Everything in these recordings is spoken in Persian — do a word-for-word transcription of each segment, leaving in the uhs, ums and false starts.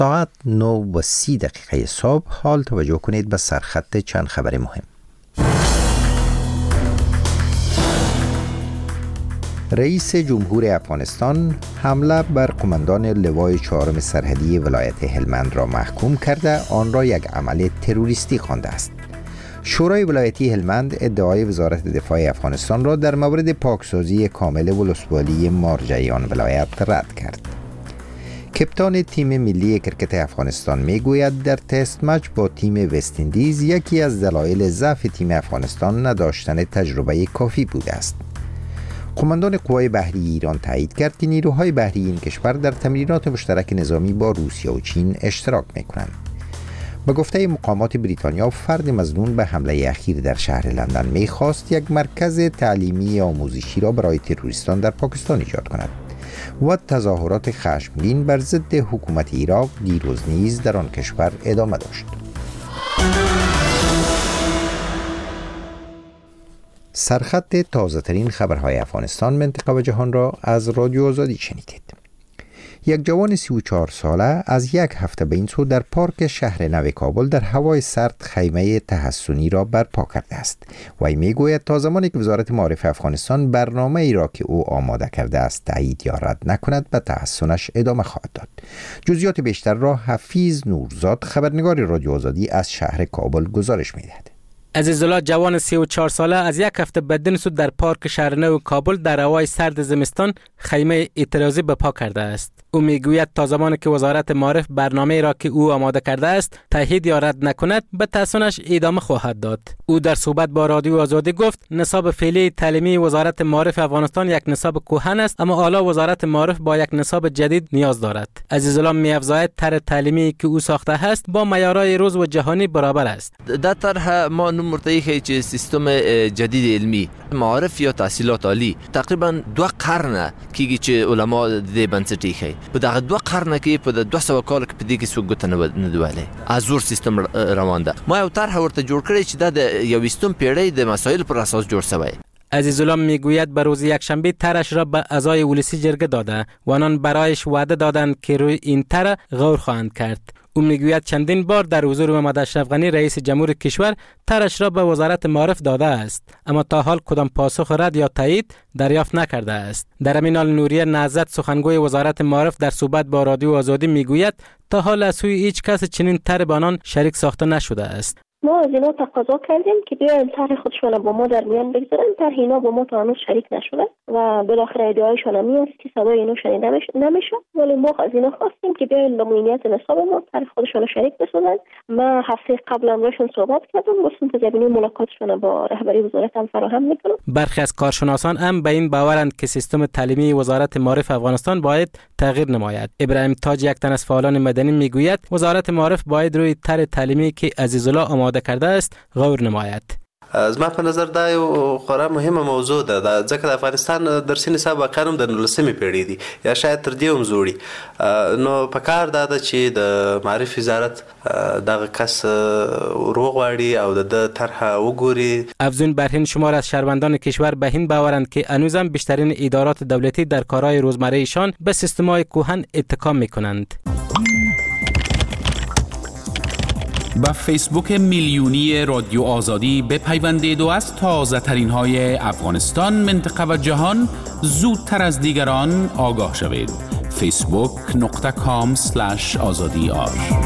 ساعت نه و سی دقیقه صبح. حال توجه کنید به سرخط چند خبر مهم. رئیس جمهور افغانستان حمله بر قماندان لوای چهارم سرحدی ولایت هلمند را محکوم کرده آن را یک عمل تروریستی خوانده است. شورای ولایتی هلمند ادعای وزارت دفاع افغانستان را در مورد پاکسازی کامل ولسوالی مارجعی آن ولایت رد کرد. کپتان تیم ملی کرکت افغانستان میگوید در تست مچ با تیم وست اندیز یکی از دلایل ضعف تیم افغانستان نداشتن تجربه کافی بوده است. قماندان قوای بحری ایران تایید کرد که نیروهای بحری این کشور در تمرینات مشترک نظامی با روسیه و چین اشتراک می‌کنند. به گفته مقامات بریتانیا، فرد مظنون به حمله اخیر در شهر لندن می‌خواست یک مرکز تعلیمی آموزشی را برای تروریستان در پاکستان ایجاد کند و تظاهرات خشمگین بر ضد حکومت عراق دیروز نیز در آن کشور ادامه داشت. سرخط تازه ترین خبرهای افغانستان، منطقه و جهان را از رادیو آزادی شنیدید. یک جوان سی و چهار ساله از یک هفته به این سو در پارک شهر نو کابل در هوای سرد خیمه تحصنی را برپا کرده است. وی میگوید تا زمانی که وزارت معارف افغانستان برنامه ای را که او آماده کرده است تایید یا رد نکند به تحصنش ادامه خواهد داد. جزئیات بیشتر را حفیظ نورزاد، خبرنگار رادیو آزادی از شهر کابل گزارش می‌دهد. عزیزالله جوان سی و چهار ساله از یک هفته بدین سود در پارک شهر نو کابل در هوای سرد زمستان خیمه اعتراضی برپا کرده است. او میگوید تا زمانی که وزارت معارف برنامه را که او آماده کرده است تایید یا رد نکند به تحصنش ادامه خواهد داد. او در صحبت با رادیو آزادی گفت نصاب فعلی تعلیمی وزارت معارف افغانستان یک نصاب کهن است، اما حالا وزارت معارف با یک نصاب جدید نیاز دارد. عزیزالله می‌افزاید طرح تعلیمی که او ساخته است با معیارهای روز و جهانی برابر است. در طرح ما مرتضی که سیستم جدید علمی معارف یا تحصیلات عالی تقریبا دو قرن کیږي چې علما د بنسټي خي په دغه دو قرن کې په دوه سوه کال کې په دې کې څوک ګوته نه دوله ازور سیستم روان ده. ما یو طرح ورته جوړ کړی چې د یویستم پیړۍ د مسایل پر اساس جوړ شوی. عزیزالله میگوید به روز یکشنبه طرحش را به اعضای ولسی جرگه داده و آنان برایش وعده دادند که روی این طرح غور خواهند کرد. او میگوید چندین بار در حضور محمد اشرف غنی رئیس جمهور کشور طرحش را به وزارت معارف داده است، اما تا حال کدام پاسخ رد یا تایید دریافت نکرده است. در همین حال نوریه نهضت سخنگوی وزارت معارف در صحبت با رادیو آزادی میگوید تا حال از سوی هیچ کس چنین طرح به آنان شریک ساخته نشده است. ما از اینا تقاضا کردیم که بیاین طرح خودشون با ما در میان بگذارن. طرح اینا با ما تا هنوز شریک نشدن و بالاخره ادعایشون هم است که صدای اینو شنیده نمیشه، ولی ما از اینا خواستیم که بیاین با معینیت نصاب ما طرح خودشون شریک بسازن. ما هفته قبل هم روشون صحبت کردم، گفتم که زمینه ملاقاتشون با رهبری وزارت هم فراهم میکنم. برخی از کارشناسان هم به این باورند که سیستم تعلیمی وزارت معارف افغانستان باید تغییر نماید. ابراهیم تاج، یک تن از فعالان مدنی، میگوید وزارت معارف باید روی طرح تعلیمی که عزیزالله آماده کرده است غور نماید. از ما په نظر دا یو خورا مهمه موضوع ده، ځکه د افغانستان درسي نصاب واقعا د نولسمې پیړۍ دی یا شاید تر دې هم زوړي. نو په کار دا ده چې د معارف وزارت دغه کس وروغواړي او د طرح وګوري. افزون بر این شمار از شهروندان کشور به این باورند که هنوزم بیشترین ادارات دولتی در کارهای روزمره ایشان به سیستم‌های کهن اتکا می‌کنند. با فیسبوک میلیونی رادیو آزادی بپیوندید و از تازه ترین های افغانستان، منطقه و جهان زودتر از دیگران آگاه شوید. فیسبوک نقطه کام سلش آزادی آر.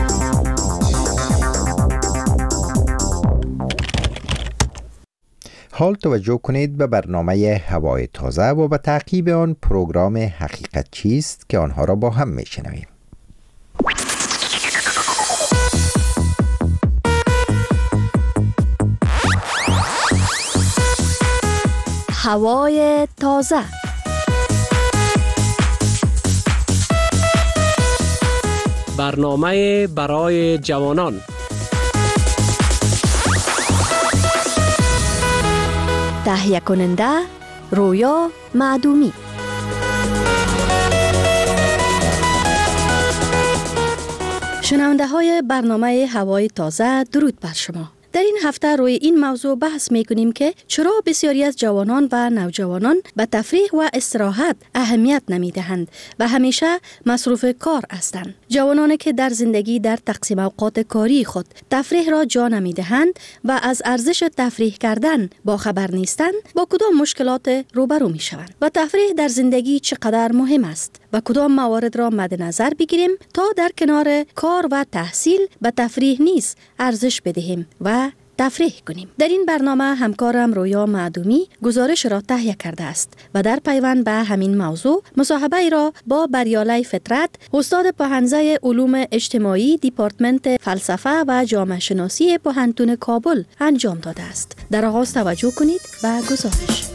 حال توجه کنید به برنامه هوای تازه و به تعقیب آن پروگرام حقیقت چیست که آنها را با هم میشنویم. هوای تازه. برنامه برای جوانان. تهیه کننده رویا معدومی. شنونده های برنامه هوای تازه، درود بر شما. در این هفته روی این موضوع بحث میکنیم که چرا بسیاری از جوانان و نوجوانان به تفریح و استراحت اهمیت نمیدهند و همیشه مصروف کار هستند. جوانانی که در زندگی در تقسیم اوقات کاری خود تفریح را جا نمیدهند و از ارزش تفریح کردن با خبر نیستند، با کدام مشکلات روبرو میشوند و تفریح در زندگی چقدر مهم است و کدام موارد را مد نظر بگیریم تا در کنار کار و تحصیل به تفریح نیز ارزش بدهیم و تفریح کنیم. در این برنامه همکارم رویا معدومی گزارش را تهیه کرده است و در پیوند به همین موضوع مصاحبه ای را با بریالی فطرت، استاد پوهنځی علوم اجتماعی دیپارتمنت فلسفه و جامعه شناسی پوهنتون کابل انجام داده است. در آغاز توجه کنید و گزارش.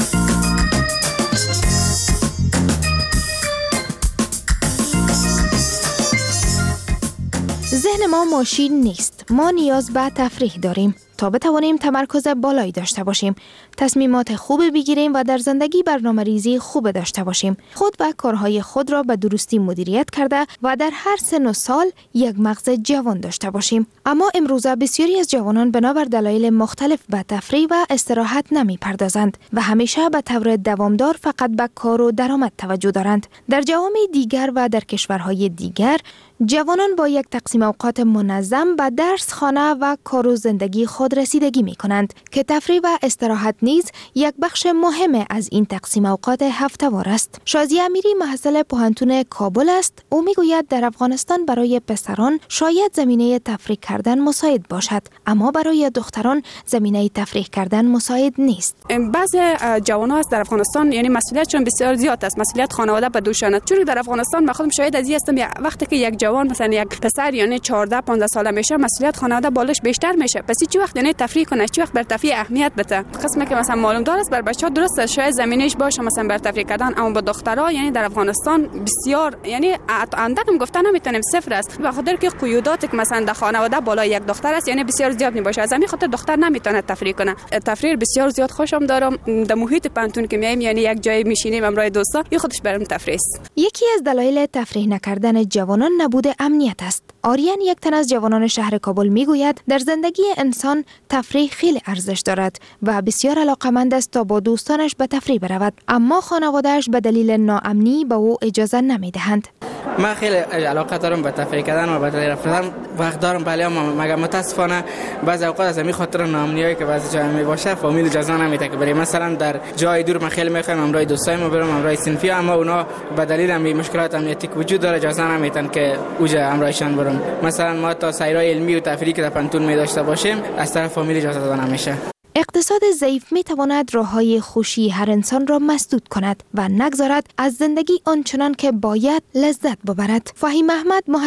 ذهن ما ماشین نیست. ما نیاز به تفریح داریم تا بتوانیم تمرکز بالایی داشته باشیم، تصمیمات خوب بگیریم و در زندگی برنامه‌ریزی خوب داشته باشیم. خود و کارهای خود را به درستی مدیریت کرده و در هر سن و سال یک مغز جوان داشته باشیم. اما امروزه بسیاری از جوانان بنابر دلایل مختلف به تفریح و استراحت نمی‌پردازند و همیشه به طور دوامدار فقط به کار و درآمد توجه دارند. در جوامع دیگر و در کشورهای دیگر جوانان با یک تقسیم اوقات منظم به درس، خانه و کار و زندگی خود رسیدگی می کنند که تفریح و استراحت نیز یک بخش مهم از این تقسیم اوقات هفته‌وار است. شازیه امیری محصل پوهنتون کابل است. او می گوید در افغانستان برای پسران شاید زمینه تفریح کردن مساعد باشد، اما برای دختران زمینه تفریح کردن مساعد نیست. بعضی جوانان است در افغانستان یعنی مسئولیتشون بسیار زیاد است، مسئولیت خانواده به دوشانه. چون در افغانستان من خودم شاهد از این هستم، وقتی که یک جوان مثلا یک پسر یعنی چهارده پانزده ساله میشه، مسئولیت خانواده بالش بیشتر میشه. پس چی وقت یعنی تفریح کنه، چی وقت بر تفریح اهمیت بده. قسمی که مثلا معلوم دار است بر بچه‌ها درسته شاید زمینش باشه مثلا بر تفریح کردن، اما با دخترها یعنی در افغانستان بسیار یعنی اندکم گفتن نمیتونیم صفر است، به خاطر که قیوداتی که مثلا در خانواده بالای یک دختر است یعنی بسیار زیاد میباشه. از همین خاطر دختر نمیتونه تفریح کنه. تفریح بسیار زیاد خوشم دارم. در محیط پانتون که میایم یعنی یک جای میشینیم امرای دوستا، این خودش برام تفریح است. یکی از دلایل تفریح نکردن جوانان نبود امنیت است. آریان، یک تن از جوانان شهر کابل، میگوید در زندگی انسان تفریح خیلی ارزش دارد و بسیار علاقمند است تا با دوستانش به تفریح برود، اما خانواده‌اش به دلیل ناامنی به او اجازه نمیدهند. من خیلی علاقه دارم به تفریح کردن و به تفریح رفتن وقت دارم، ولی اما مگه متاسفانه بعضی اوقات از همین خاطر ناامنیایی که بعضی جای می باشه فامیل اجازه نمیده که بریم. مثلا در جای دور من خیلی میخوام امرای دوستایم برم، امرای صنفی، اما اونا به دلیل همین مشکلات امنیتی که وجود داره اجازه نمیدن که اوجا امرایشان برم. مثلا ما تا سیرای علمی و تفریحی که در پانتون می داشته باشیم از طرف فامیل اجازه داده نمیشه. اقتصاد ضعیف می تواند راههای خوشی هر انسان را مسدود کند و نگذارد از زندگی آنچنان که باید لذت ببرد. فهیم احمد